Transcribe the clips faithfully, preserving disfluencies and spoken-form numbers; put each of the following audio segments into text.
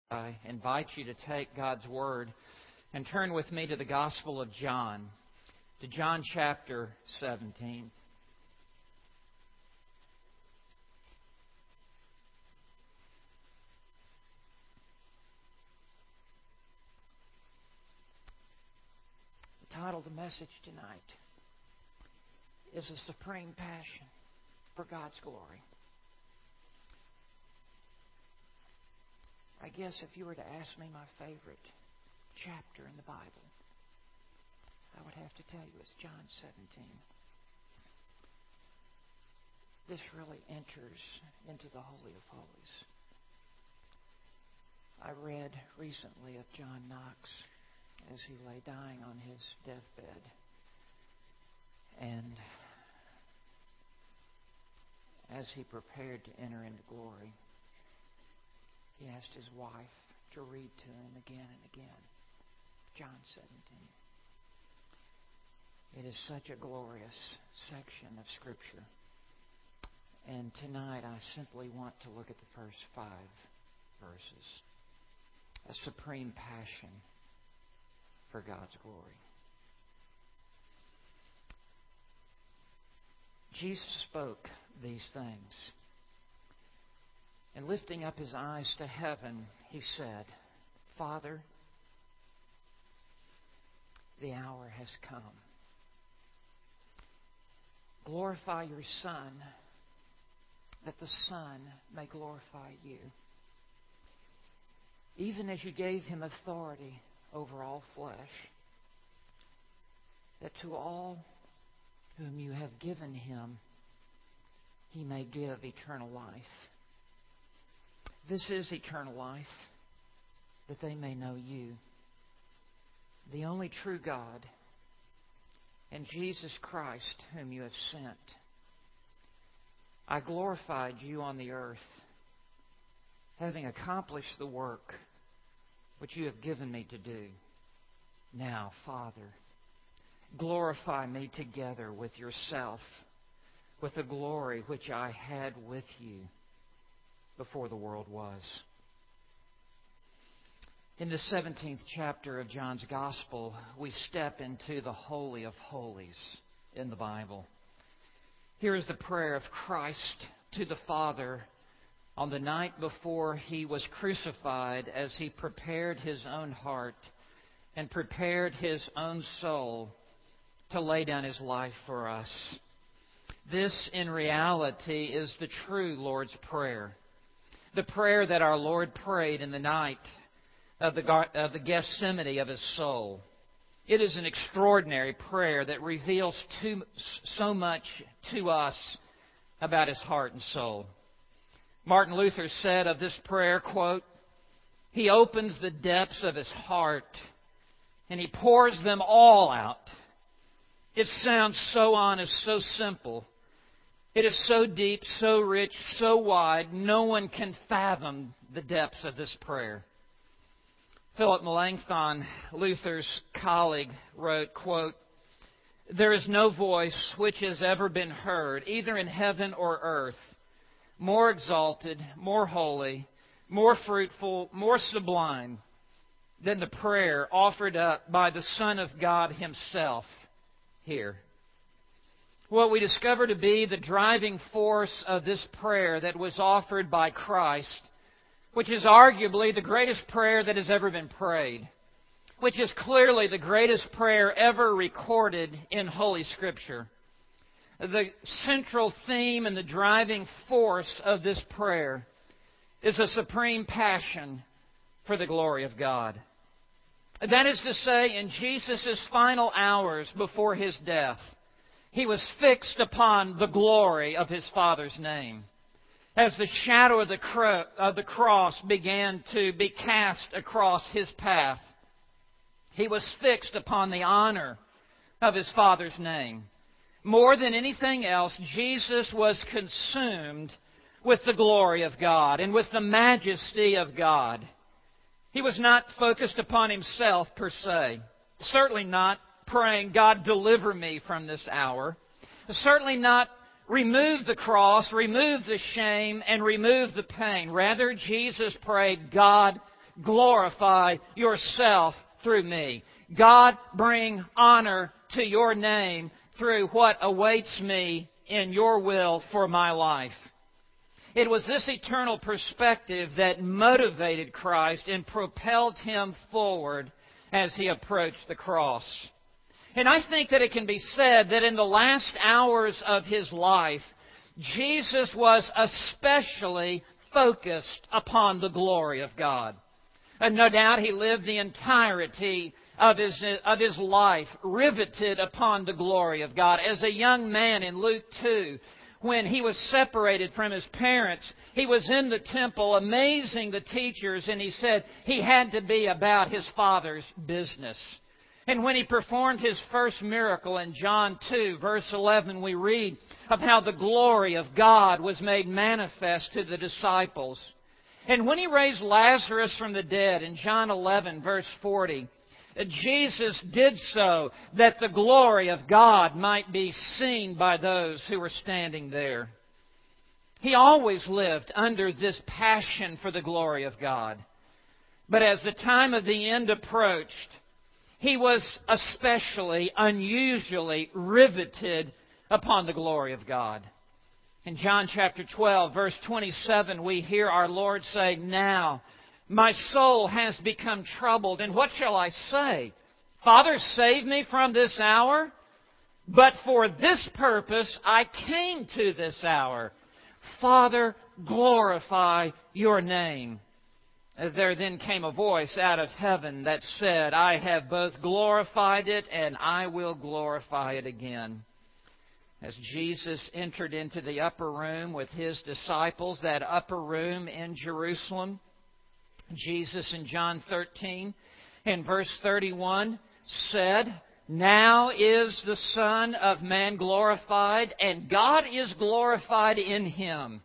I invite you to take God's Word and turn with me to the Gospel of John, to John chapter seventeen. The title of the message tonight is A Supreme Passion for God's Glory. I guess if you were to ask me my favorite chapter in the Bible, I would have to tell you it's John seventeen. This really enters into the Holy of Holies. I read recently of John Knox as he lay dying on his deathbed. And as he prepared to enter into glory, he asked his wife to read to him again and again John seventeen. It is such a glorious section of Scripture. And tonight I simply want to look at the first five verses. A supreme passion for God's glory. Jesus spoke these things. And lifting up His eyes to heaven, He said, Father, the hour has come. Glorify your Son, that the Son may glorify you. Even as you gave Him authority over all flesh, that to all whom you have given Him, He may give eternal life. This is eternal life, that they may know you, the only true God, and Jesus Christ, whom you have sent. I glorified you on the earth, having accomplished the work which you have given me to do. Now, Father, glorify me together with yourself, with the glory which I had with you before the world was. In the seventeenth chapter of John's Gospel, we step into the Holy of Holies in the Bible. Here is the prayer of Christ to the Father on the night before He was crucified, as He prepared His own heart and prepared His own soul to lay down His life for us. This, in reality, is the true Lord's Prayer. The prayer that our Lord prayed in the night of the, of the Gethsemane of His soul. It is an extraordinary prayer that reveals too, so much to us about His heart and soul. Martin Luther said of this prayer, quote, He opens the depths of His heart and He pours them all out. It sounds so honest, so simple. It is so deep, so rich, so wide, no one can fathom the depths of this prayer. Philip Melanchthon, Luther's colleague, wrote, quote, There is no voice which has ever been heard, either in heaven or earth, more exalted, more holy, more fruitful, more sublime than the prayer offered up by the Son of God Himself here. What we discover to be the driving force of this prayer that was offered by Christ, which is arguably the greatest prayer that has ever been prayed, which is clearly the greatest prayer ever recorded in Holy Scripture. The central theme and the driving force of this prayer is a supreme passion for the glory of God. That is to say, in Jesus' final hours before His death, He was fixed upon the glory of His Father's name. As the shadow of the, cro- of the cross began to be cast across His path, He was fixed upon the honor of His Father's name. More than anything else, Jesus was consumed with the glory of God and with the majesty of God. He was not focused upon Himself per se. Certainly not praying, God, deliver me from this hour. Certainly not remove the cross, remove the shame, and remove the pain. Rather, Jesus prayed, God, glorify yourself through me. God, bring honor to your name through what awaits me in your will for my life. It was this eternal perspective that motivated Christ and propelled Him forward as He approached the cross. And I think that it can be said that in the last hours of His life, Jesus was especially focused upon the glory of God. And no doubt He lived the entirety of his, of his life riveted upon the glory of God. As a young man in Luke two, when he was separated from his parents, he was in the temple amazing the teachers, and he said he had to be about his Father's business. And when he performed his first miracle in John two, verse eleven, we read of how the glory of God was made manifest to the disciples. And when He raised Lazarus from the dead in John eleven, verse forty, Jesus did so that the glory of God might be seen by those who were standing there. He always lived under this passion for the glory of God. But as the time of the end approached, He was especially, unusually riveted upon the glory of God. In John chapter twelve, verse twenty-seven, we hear our Lord say, "Now my soul has become troubled, and what shall I say? Father, save me from this hour? But for this purpose I came to this hour. Father, glorify your name." There then came a voice out of heaven that said, "I have both glorified it, and I will glorify it again." As Jesus entered into the upper room with His disciples, that upper room in Jerusalem, Jesus in John thirteen and verse thirty-one said, "Now is the Son of Man glorified, and God is glorified in Him.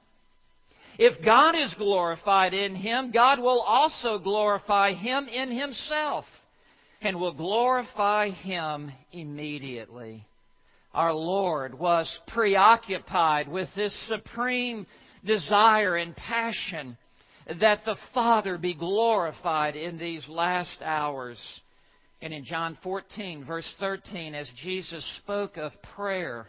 If God is glorified in Him, God will also glorify Him in Himself, and will glorify Him immediately." Our Lord was preoccupied with this supreme desire and passion that the Father be glorified in these last hours. And in John fourteen, verse thirteen, as Jesus spoke of prayer,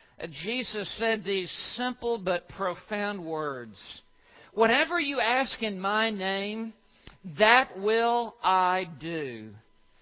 Jesus said these simple but profound words, "Whatever you ask in my name, that will I do,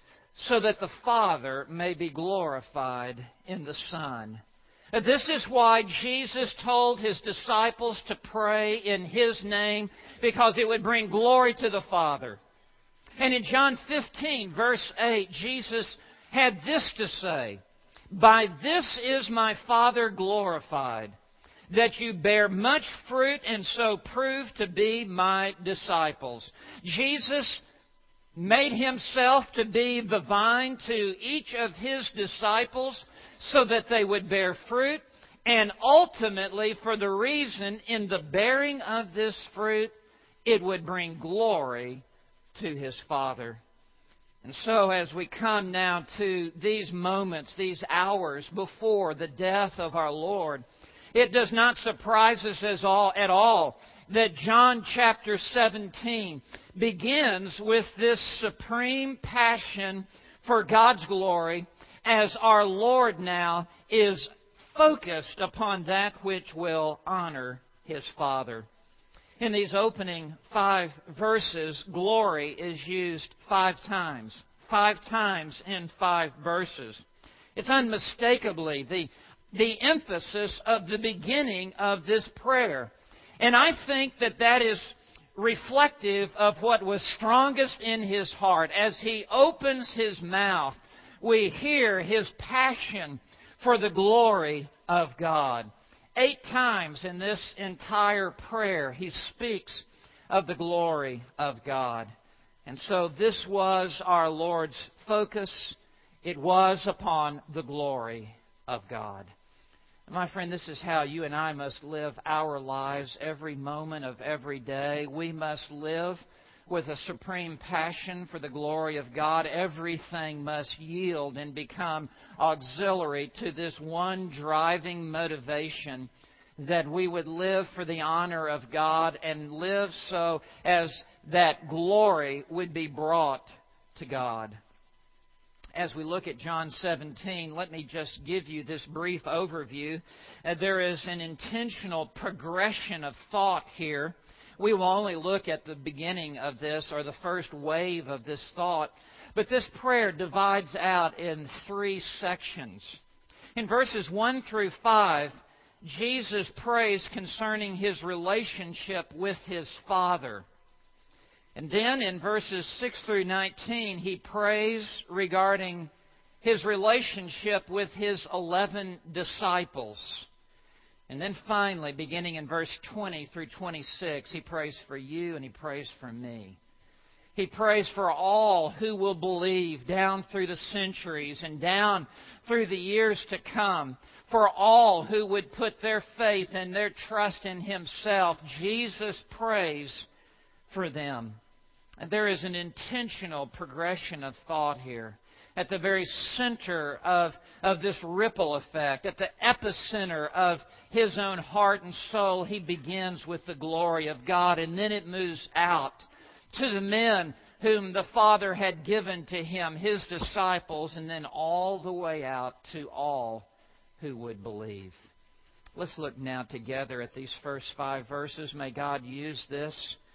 so that the Father may be glorified in the Son." This is why Jesus told His disciples to pray in His name, because it would bring glory to the Father. And in John fifteen, verse eight, Jesus had this to say, "By this is my Father glorified, that you bear much fruit and so prove to be my disciples." Jesus made Himself to be the vine to each of His disciples so that they would bear fruit, and ultimately for the reason in the bearing of this fruit, it would bring glory to His Father. And so as we come now to these moments, these hours before the death of our Lord, it does not surprise us as all, at all that John chapter seventeen begins with this supreme passion for God's glory, as our Lord now is focused upon that which will honor His Father. In these opening five verses, glory is used five times. Five times in five verses. It's unmistakably the, the emphasis of the beginning of this prayer. And I think that that is reflective of what was strongest in His heart. As He opens His mouth, we hear His passion for the glory of God. Eight times in this entire prayer, He speaks of the glory of God. And so this was our Lord's focus. It was upon the glory of God. My friend, this is how you and I must live our lives every moment of every day. We must live with a supreme passion for the glory of God. Everything must yield and become auxiliary to this one driving motivation, that we would live for the honor of God and live so as that glory would be brought to God. As we look at John seventeen, let me just give you this brief overview. Uh, there is an intentional progression of thought here. We will only look at the beginning of this, or the first wave of this thought. But this prayer divides out in three sections. In verses one through five, Jesus prays concerning His relationship with His Father. And then in verses six through nineteen, He prays regarding His relationship with His eleven disciples. And then finally, beginning in verse twenty through twenty-six, He prays for you and He prays for me. He prays for all who will believe down through the centuries and down through the years to come. For all who would put their faith and their trust in Himself, Jesus prays for them. And there is an intentional progression of thought here. At the very center of, of this ripple effect, at the epicenter of His own heart and soul, He begins with the glory of God, and then it moves out to the men whom the Father had given to Him, His disciples, and then all the way out to all who would believe. Let's look now together at these first five verses. May God use this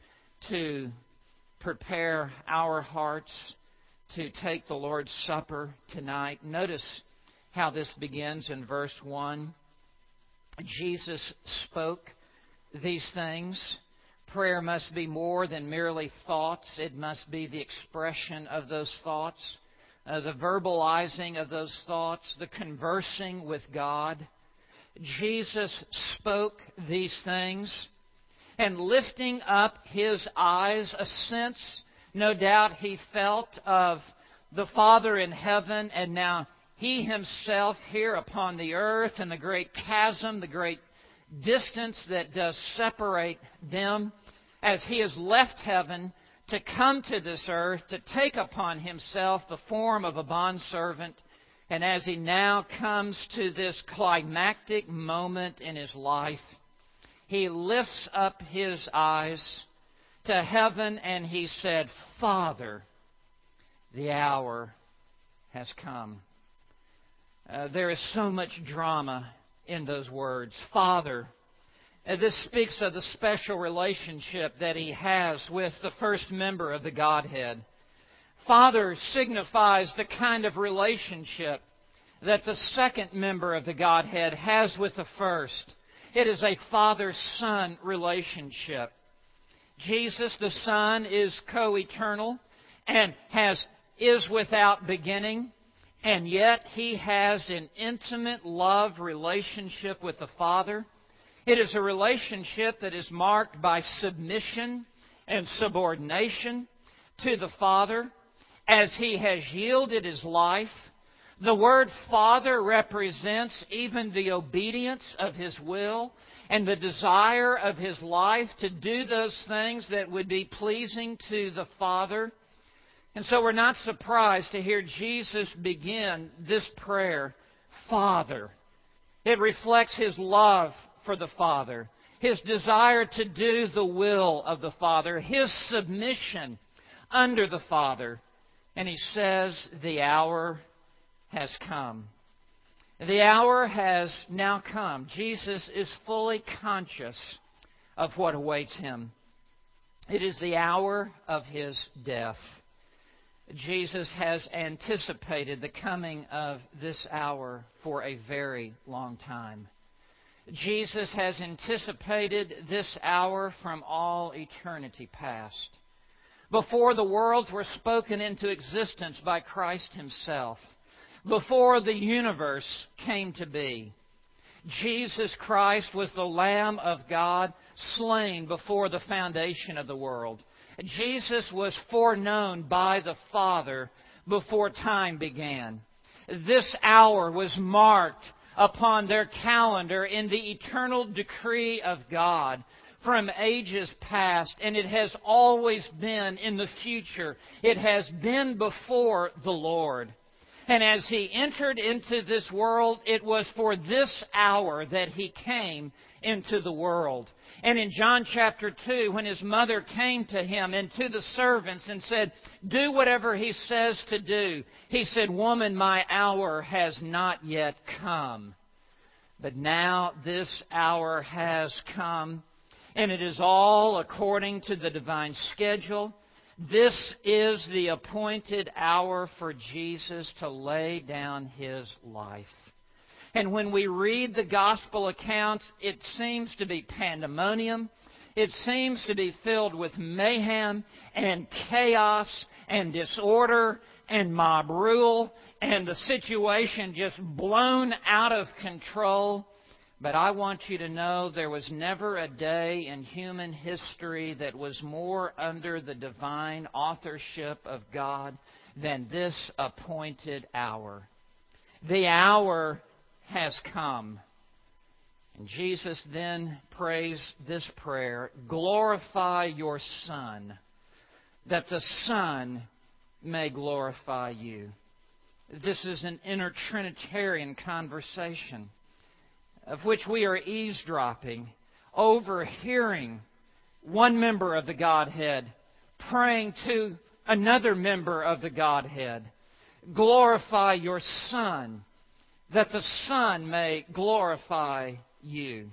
to prepare our hearts to take the Lord's Supper tonight. Notice how this begins in verse one. Jesus spoke these things. Prayer must be more than merely thoughts. It must be the expression of those thoughts, uh, the verbalizing of those thoughts, the conversing with God. Jesus spoke these things, and lifting up His eyes, a sense, no doubt, He felt of the Father in heaven, and now He Himself here upon the earth, and the great chasm, the great distance that does separate them, as He has left heaven to come to this earth, to take upon Himself the form of a bondservant, and as He now comes to this climactic moment in His life, He lifts up His eyes to heaven and He said, Father, the hour has come. Uh, there is so much drama in those words. Father. Uh, this speaks of the special relationship that He has with the first member of the Godhead. Father signifies the kind of relationship that the second member of the Godhead has with the first. It is a father-son relationship. Jesus, the Son, is co-eternal and has is without beginning, and yet He has an intimate love relationship with the Father. It is a relationship that is marked by submission and subordination to the Father as He has yielded His life. The word Father represents even the obedience of His will and the desire of His life to do those things that would be pleasing to the Father. And so we're not surprised to hear Jesus begin this prayer, Father. It reflects His love for the Father, His desire to do the will of the Father, His submission under the Father. And He says, the hour has come. The hour has now come. Jesus is fully conscious of what awaits Him. It is the hour of His death. Jesus has anticipated the coming of this hour for a very long time. Jesus has anticipated this hour from all eternity past. Before the worlds were spoken into existence by Christ Himself, before the universe came to be, Jesus Christ was the Lamb of God slain before the foundation of the world. Jesus was foreknown by the Father before time began. This hour was marked upon their calendar in the eternal decree of God from ages past, and it has always been in the future. It has been before the Lord. And as He entered into this world, it was for this hour that He came into the world. And in John chapter two, when his mother came to him and to the servants and said, "Do whatever he says to do," he said, "Woman, my hour has not yet come. But now this hour has come, and it is all according to the divine schedule. This is the appointed hour for Jesus to lay down His life." And when we read the gospel accounts, it seems to be pandemonium. It seems to be filled with mayhem and chaos and disorder and mob rule and the situation just blown out of control. But I want you to know there was never a day in human history that was more under the divine authorship of God than this appointed hour. The hour has come. And Jesus then prays this prayer, "Glorify your Son, that the Son may glorify you." This is an inner Trinitarian conversation of which we are eavesdropping, overhearing one member of the Godhead praying to another member of the Godhead. Glorify your Son, that the Son may glorify you.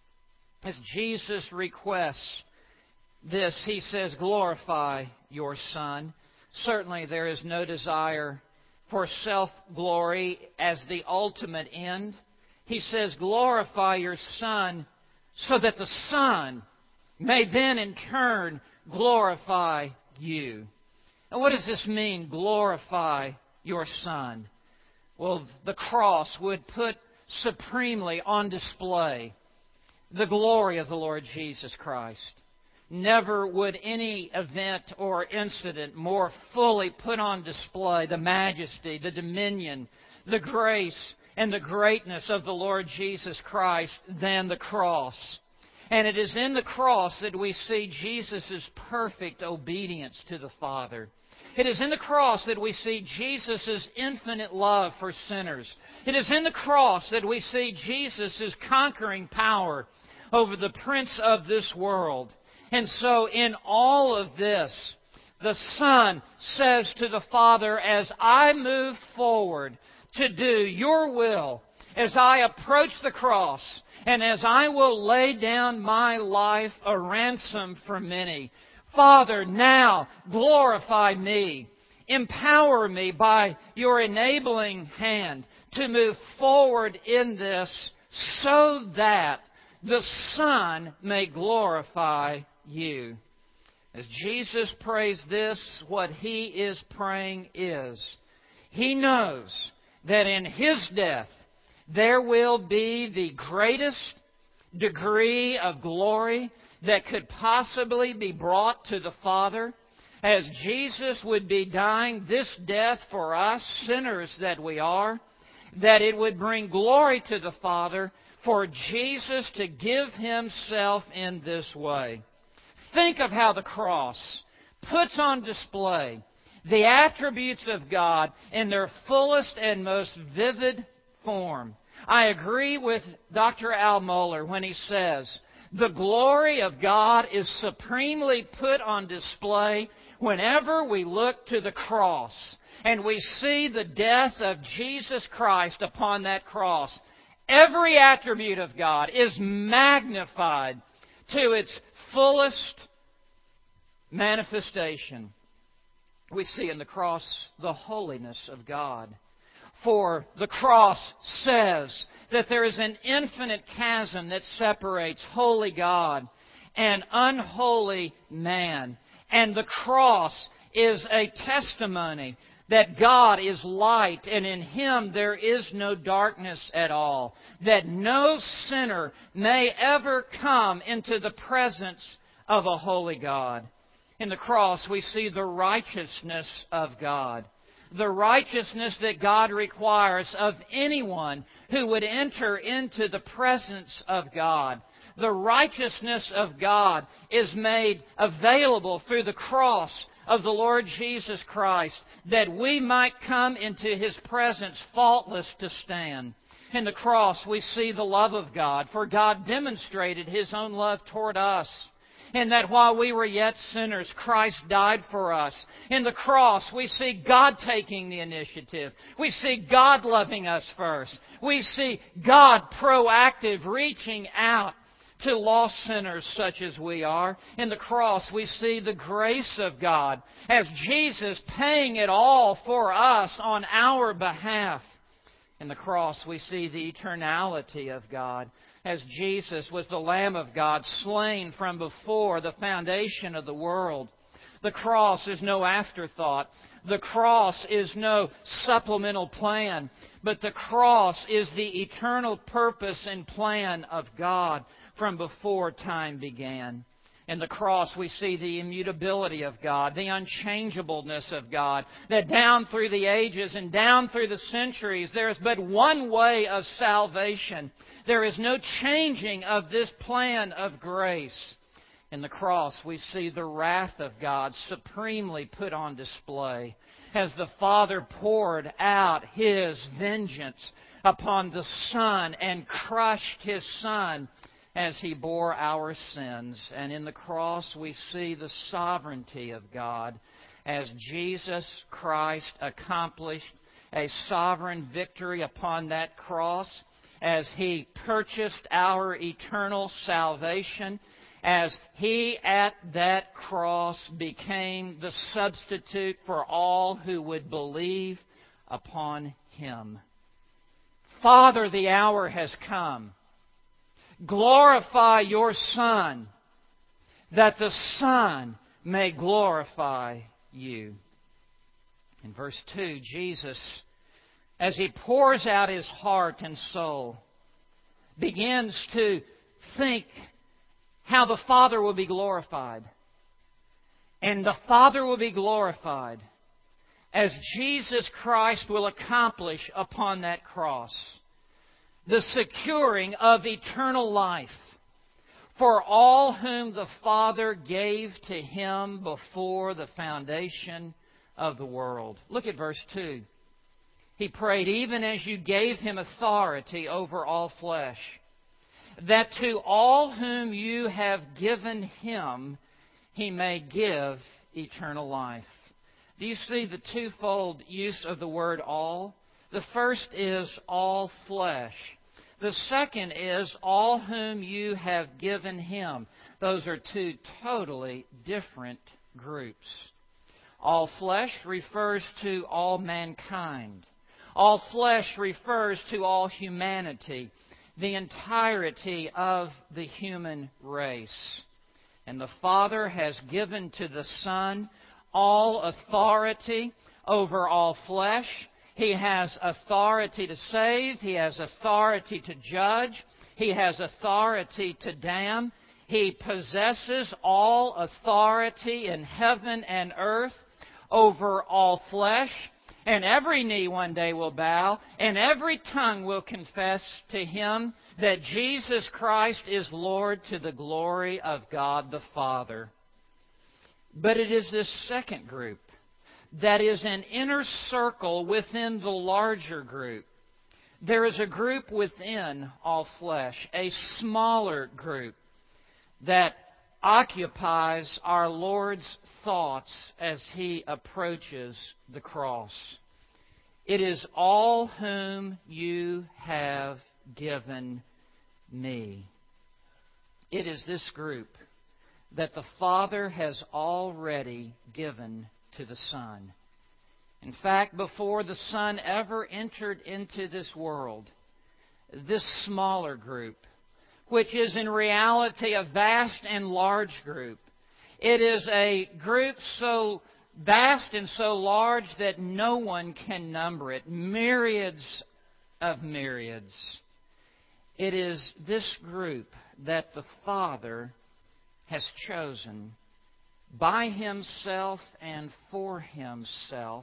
As Jesus requests this, He says, "Glorify your Son." Certainly there is no desire for self-glory as the ultimate end. He says, "Glorify your Son," so that the Son may then in turn glorify you. Now, what does this mean, glorify your Son? Well, the cross would put supremely on display the glory of the Lord Jesus Christ. Never would any event or incident more fully put on display the majesty, the dominion, the grace, and the greatness of the Lord Jesus Christ than the cross. And it is in the cross that we see Jesus' perfect obedience to the Father. It is in the cross that we see Jesus' infinite love for sinners. It is in the cross that we see Jesus' conquering power over the prince of this world. And so in all of this, the Son says to the Father, "As I move forward to do your will, as I approach the cross, and as I will lay down my life a ransom for many, Father, now glorify me. Empower me by your enabling hand to move forward in this so that the Son may glorify you." As Jesus prays this, what He is praying is, He knows that in His death there will be the greatest degree of glory that could possibly be brought to the Father, as Jesus would be dying this death for us, sinners that we are, that it would bring glory to the Father for Jesus to give Himself in this way. Think of how the cross puts on display the attributes of God in their fullest and most vivid form. I agree with Doctor Al Mohler when he says, the glory of God is supremely put on display whenever we look to the cross and we see the death of Jesus Christ upon that cross. Every attribute of God is magnified to its fullest manifestation. We see in the cross the holiness of God. For the cross says that there is an infinite chasm that separates holy God and unholy man. And the cross is a testimony that God is light and in Him there is no darkness at all. That no sinner may ever come into the presence of a holy God. In the cross we see the righteousness of God. The righteousness that God requires of anyone who would enter into the presence of God. The righteousness of God is made available through the cross of the Lord Jesus Christ, that we might come into His presence faultless to stand. In the cross, we see the love of God, for God demonstrated His own love toward us, in that while we were yet sinners, Christ died for us. In the cross, we see God taking the initiative. We see God loving us first. We see God proactive, reaching out to lost sinners such as we are. In the cross, we see the grace of God as Jesus paying it all for us on our behalf. In the cross, we see the eternality of God as Jesus was the Lamb of God slain from before the foundation of the world. The cross is no afterthought. The cross is no supplemental plan. But the cross is the eternal purpose and plan of God from before time began. In the cross, we see the immutability of God, the unchangeableness of God, that down through the ages and down through the centuries, there is but one way of salvation. There is no changing of this plan of grace. In the cross, we see the wrath of God supremely put on display as the Father poured out His vengeance upon the Son and crushed His Son as He bore our sins. And in the cross, we see the sovereignty of God as Jesus Christ accomplished a sovereign victory upon that cross, as He purchased our eternal salvation, as He at that cross became the substitute for all who would believe upon Him. Father, the hour has come. Glorify your Son, that the Son may glorify you. In verse two, Jesus, as He pours out His heart and soul, begins to think how the Father will be glorified. And the Father will be glorified as Jesus Christ will accomplish upon that cross the securing of eternal life for all whom the Father gave to Him before the foundation of the world. Look at verse two. He prayed, even as you gave Him authority over all flesh, that to all whom you have given Him, He may give eternal life. Do you see the twofold use of the word all? The first is all flesh. The second is all whom you have given Him. Those are two totally different groups. All flesh refers to all mankind. All flesh refers to all humanity, the entirety of the human race. And the Father has given to the Son all authority over all flesh. He has authority to save. He has authority to judge. He has authority to damn. He possesses all authority in heaven and earth over all flesh. And every knee one day will bow, and every tongue will confess to Him that Jesus Christ is Lord, to the glory of God the Father. But it is this second group that is an inner circle within the larger group. There is a group within all flesh, a smaller group, that occupies our Lord's thoughts as He approaches the cross. It is all whom you have given me. It is this group that the Father has already given to the Son. In fact, before the Son ever entered into this world, this smaller group, which is in reality a vast and large group, it is a group so vast and so large that no one can number it, myriads of myriads. It is this group that the Father has chosen by Himself and for Himself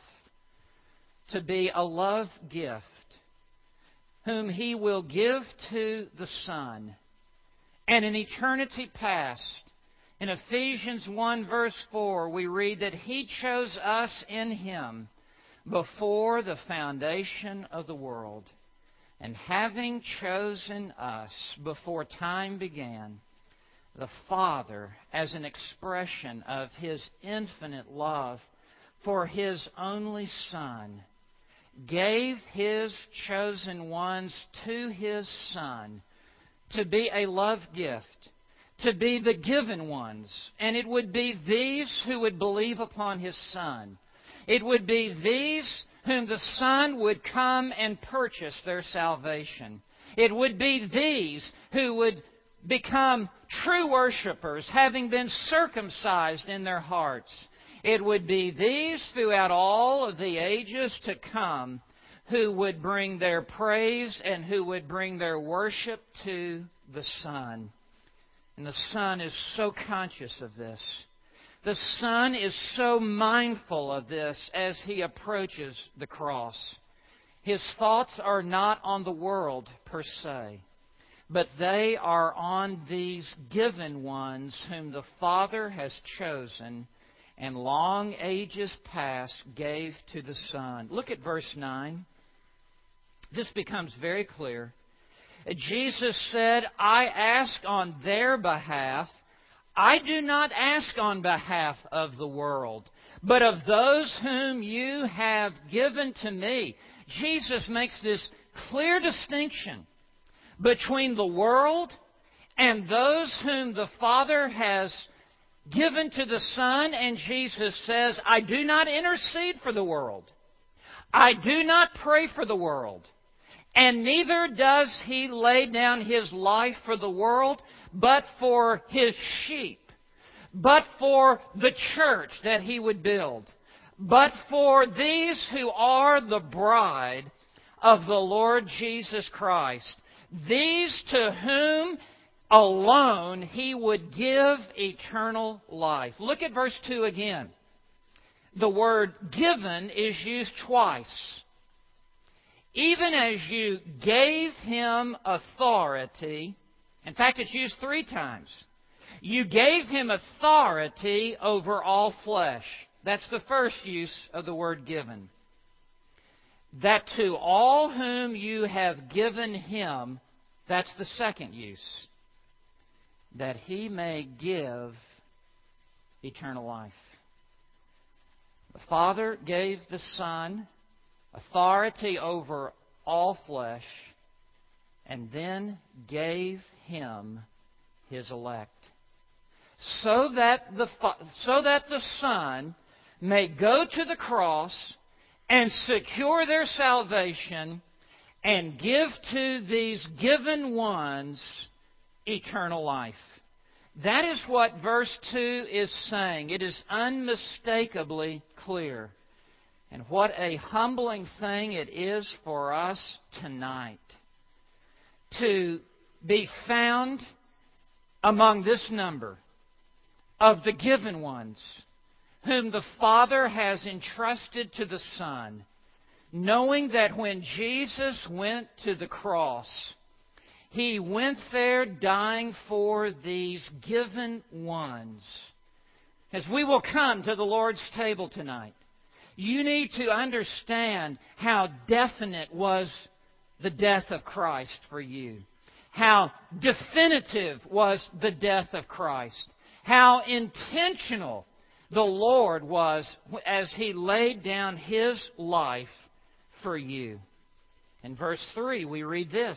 to be a love gift, whom He will give to the Son. And in eternity past, in Ephesians one verse four, we read that He chose us in Him before the foundation of the world. And having chosen us before time began, the Father, as an expression of His infinite love for His only Son, gave His chosen ones to His Son to be a love gift, to be the given ones. And it would be these who would believe upon His Son. It would be these whom the Son would come and purchase their salvation. It would be these who would become true worshipers, having been circumcised in their hearts. It would be these throughout all of the ages to come who would bring their praise and who would bring their worship to the Son. And the Son is so conscious of this. The Son is so mindful of this as He approaches the cross. His thoughts are not on the world per se, but they are on these given ones whom the Father has chosen and long ages past gave to the Son. Look at verse nine. This becomes very clear. Jesus said, I ask on their behalf. I do not ask on behalf of the world, but of those whom you have given to me. Jesus makes this clear distinction between the world and those whom the Father has given to the Son. And Jesus says, I do not intercede for the world. I do not pray for the world. And neither does He lay down His life for the world, but for His sheep, but for the church that He would build, but for these who are the bride of the Lord Jesus Christ, these to whom alone He would give eternal life. Look at verse two again. The word given is used twice. Even as you gave Him authority, in fact, it's used three times. You gave Him authority over all flesh. That's the first use of the word given. That to all whom you have given Him, that's the second use. That He may give eternal life. The Father gave the Son authority over all flesh, and then gave Him His elect. So that the, so that the Son may go to the cross and secure their salvation and give to these given ones eternal life. That is what verse two is saying. It is unmistakably clear. And what a humbling thing it is for us tonight to be found among this number of the given ones whom the Father has entrusted to the Son, knowing that when Jesus went to the cross, He went there dying for these given ones. As we will come to the Lord's table tonight, you need to understand how definite was the death of Christ for you. How definitive was the death of Christ. How intentional the Lord was as He laid down His life for you. In verse three, we read this.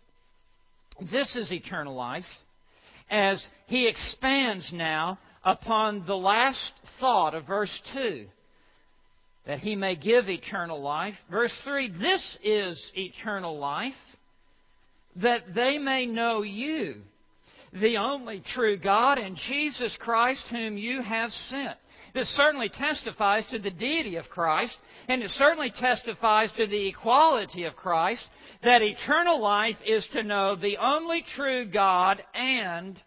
This is eternal life, as He expands now upon the last thought of verse two. That He may give eternal life. Verse three, this is eternal life, that they may know You, the only true God, and Jesus Christ whom You have sent. This certainly testifies to the deity of Christ, and it certainly testifies to the equality of Christ, that eternal life is to know the only true God and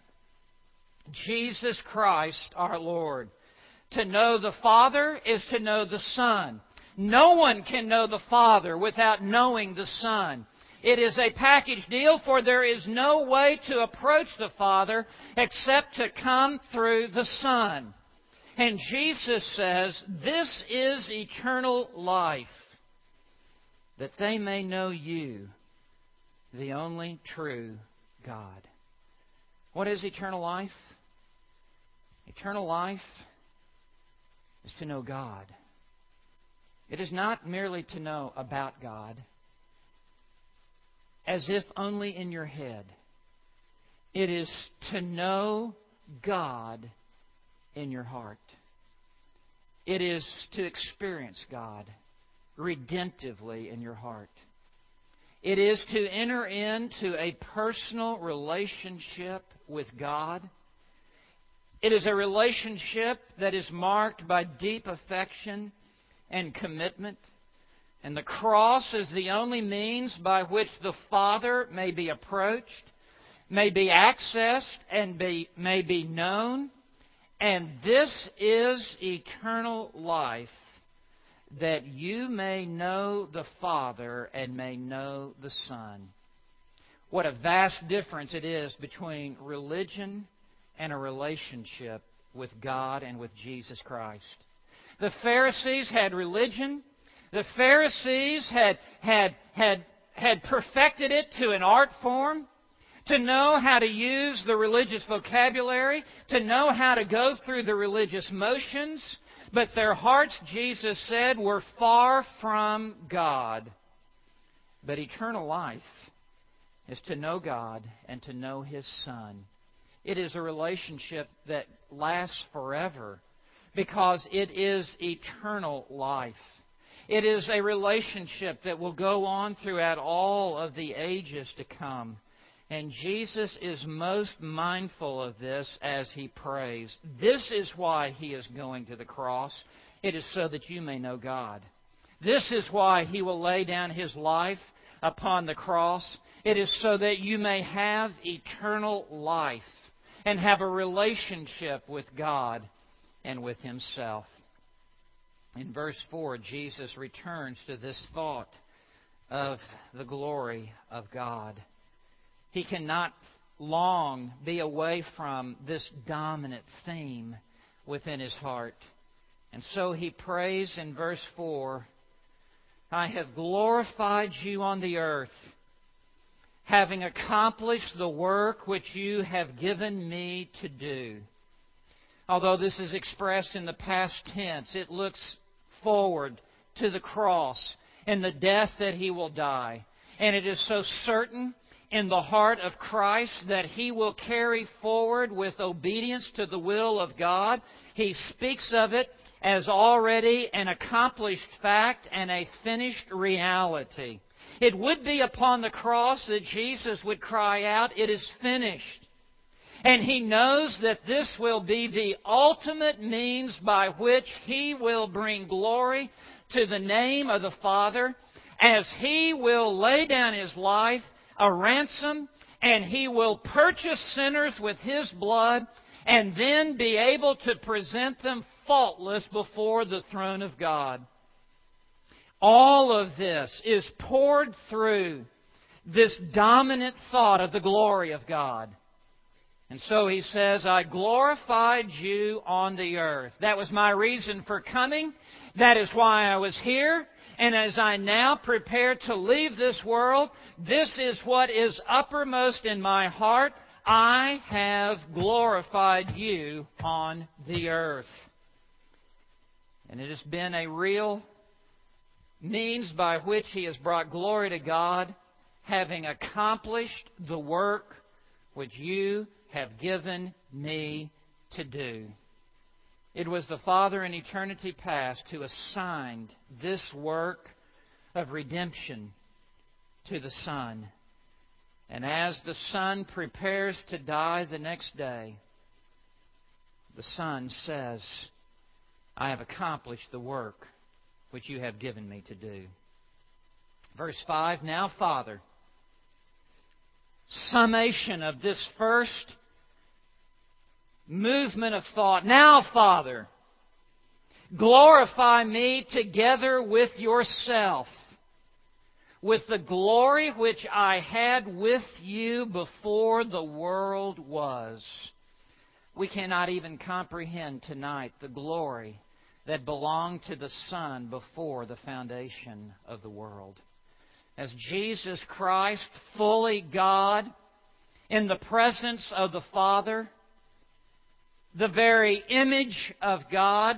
Jesus Christ our Lord. To know the Father is to know the Son. No one can know the Father without knowing the Son. It is a package deal, for there is no way to approach the Father except to come through the Son. And Jesus says, this is eternal life, that they may know You, the only true God. What is eternal life? Eternal life is to know God. It is not merely to know about God, as if only in your head. It is to know God in your heart. It is to experience God redemptively in your heart. It is to enter into a personal relationship with God. It is a relationship that is marked by deep affection and commitment. And the cross is the only means by which the Father may be approached, may be accessed, and be, may be known. And this is eternal life, that you may know the Father and may know the Son. What a vast difference it is between religion and a relationship with God and with Jesus Christ. The Pharisees had religion. The Pharisees had, had, had, had perfected it to an art form, to know how to use the religious vocabulary, to know how to go through the religious motions. But their hearts, Jesus said, were far from God. But eternal life is to know God and to know His Son. It is a relationship that lasts forever because it is eternal life. It is a relationship that will go on throughout all of the ages to come. And Jesus is most mindful of this as He prays. This is why He is going to the cross. It is so that you may know God. This is why He will lay down His life upon the cross. It is so that you may have eternal life and have a relationship with God and with Himself. In verse four, Jesus returns to this thought of the glory of God. He cannot long be away from this dominant theme within his heart. And so he prays in verse four, I have glorified you on the earth, having accomplished the work which you have given me to do. Although this is expressed in the past tense, it looks forward to the cross and the death that He will die. And it is so certain in the heart of Christ that He will carry forward with obedience to the will of God. He speaks of it as already an accomplished fact and a finished reality. It would be upon the cross that Jesus would cry out, it is finished. And He knows that this will be the ultimate means by which He will bring glory to the name of the Father, as He will lay down His life a ransom, and He will purchase sinners with His blood, and then be able to present them faultless before the throne of God. All of this is poured through this dominant thought of the glory of God. And so He says, I glorified you on the earth. That was my reason for coming. That is why I was here. And as I now prepare to leave this world, this is what is uppermost in my heart. I have glorified you on the earth. And it has been a real means by which He has brought glory to God, having accomplished the work which you have given me to do. It was the Father in eternity past who assigned this work of redemption to the Son. And as the Son prepares to die the next day, the Son says, I have accomplished the work which you have given me to do. Verse five, now Father, summation of this first movement of thought. Now, Father, glorify me together with yourself, with the glory which I had with you before the world was. We cannot even comprehend tonight the glory that belonged to the Son before the foundation of the world. as Jesus Christ, fully God, in the presence of the Father, the very image of God,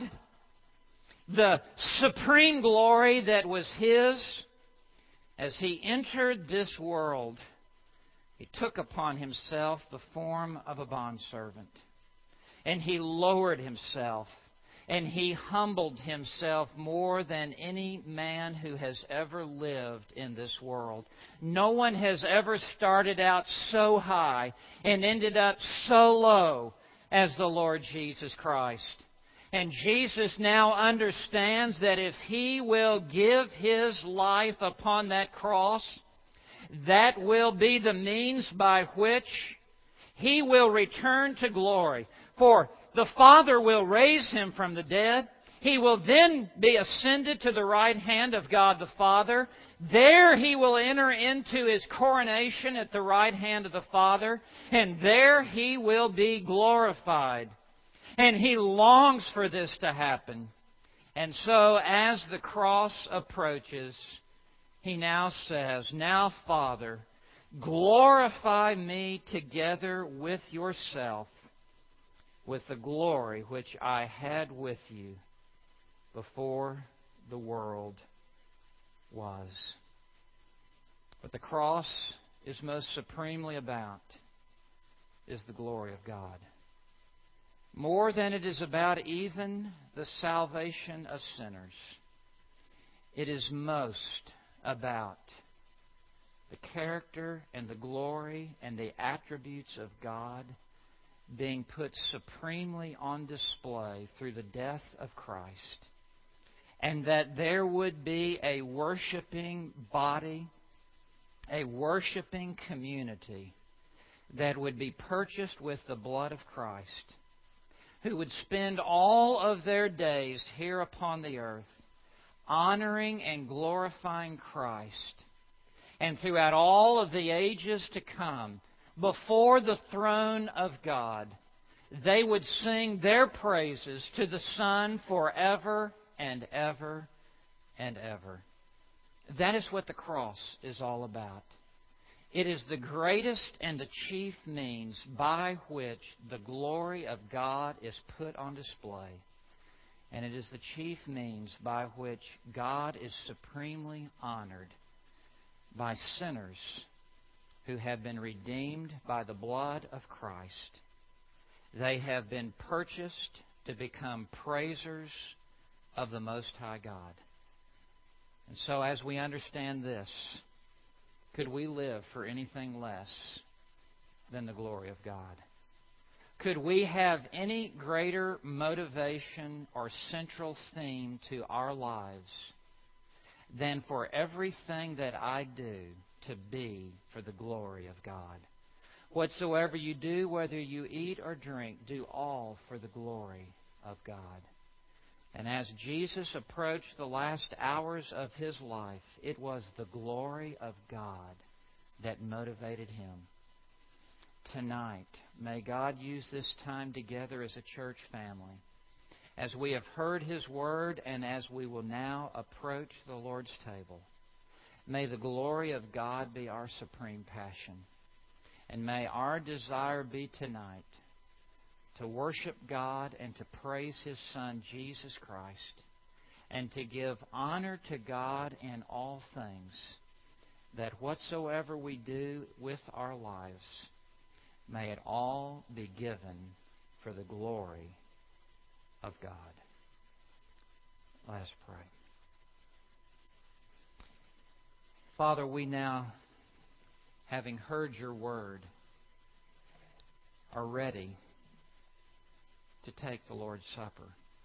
the supreme glory that was His, as He entered this world, He took upon Himself the form of a bondservant. And He lowered Himself, and He humbled Himself more than any man who has ever lived in this world. No one has ever started out so high and ended up so low as the Lord Jesus Christ. And Jesus now understands that if He will give His life upon that cross, that will be the means by which He will return to glory. For the Father will raise Him from the dead. He will then be ascended to the right hand of God the Father. There He will enter into His coronation at the right hand of the Father. And there He will be glorified. And He longs for this to happen. And so as the cross approaches, He now says, "Now, Father, glorify me together with Yourself, with the glory which I had with You before the world was." What the cross is most supremely about is the glory of God. More than it is about even the salvation of sinners, it is most about the character and the glory and the attributes of God being put supremely on display through the death of Christ. And that there would be a worshiping body, a worshiping community that would be purchased with the blood of Christ, who would spend all of their days here upon the earth honoring and glorifying Christ. And throughout all of the ages to come, before the throne of God, they would sing their praises to the Son forever and ever and ever. That is what the cross is all about. It is the greatest and the chief means by which the glory of God is put on display. And it is the chief means by which God is supremely honored by sinners who have been redeemed by the blood of Christ. They have been purchased to become praisers of the Most High God. And so as we understand this, could we live for anything less than the glory of God? Could we have any greater motivation or central theme to our lives than for everything that I do to be for the glory of God? Whatsoever you do, whether you eat or drink, do all for the glory of God. And as Jesus approached the last hours of His life, it was the glory of God that motivated Him. Tonight, may God use this time together as a church family, as we have heard His Word and as we will now approach the Lord's table. May the glory of God be our supreme passion. And may our desire be tonight to worship God and to praise His Son, Jesus Christ, and to give honor to God in all things, that whatsoever we do with our lives, may it all be given for the glory of God. Let us pray. Father, we now, having heard Your Word, are ready to take the Lord's Supper.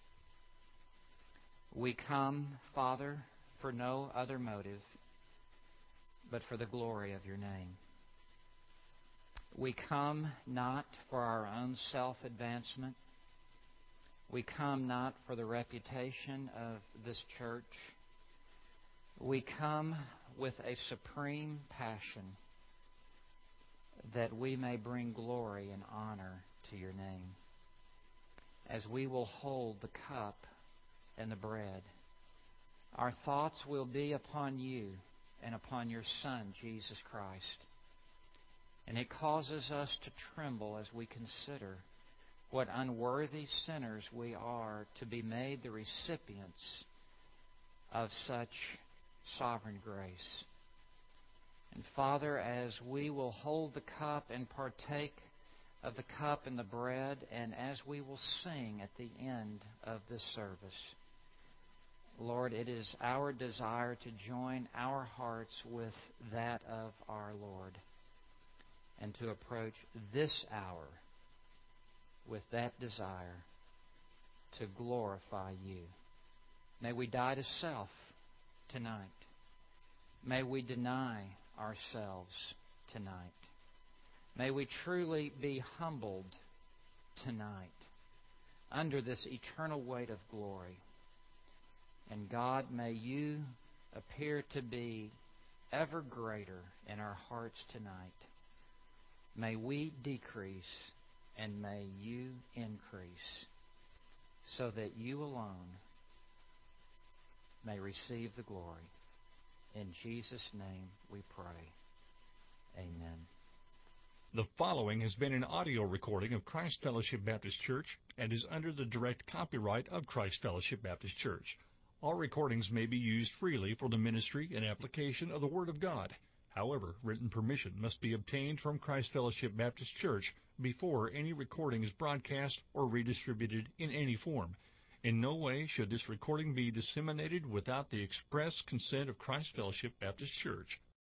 We come, Father, for no other motive but for the glory of Your name. We come not for our own self-advancement. We come not for the reputation of this church. We come with a supreme passion that we may bring glory and honor to Your name. As we will hold the cup and the bread, our thoughts will be upon You and upon your Son, Jesus Christ. And it causes us to tremble as we consider what unworthy sinners we are to be made the recipients of such sovereign grace. And Father, as we will hold the cup and partake of the cup and the bread, and as we will sing at the end of this service, Lord, it is our desire to join our hearts with that of our Lord and to approach this hour with that desire to glorify You. May we die to self tonight. May we deny ourselves tonight. May we truly be humbled tonight under this eternal weight of glory. And God, may You appear to be ever greater in our hearts tonight. May we decrease and may You increase, so that You alone may receive the glory. In Jesus' name we pray. Amen. The following has been an audio recording of Christ Fellowship Baptist Church and is under the direct copyright of Christ Fellowship Baptist Church. All recordings may be used freely for the ministry and application of the Word of God. However, written permission must be obtained from Christ Fellowship Baptist Church before any recording is broadcast or redistributed in any form. In no way should this recording be disseminated without the express consent of Christ Fellowship Baptist Church.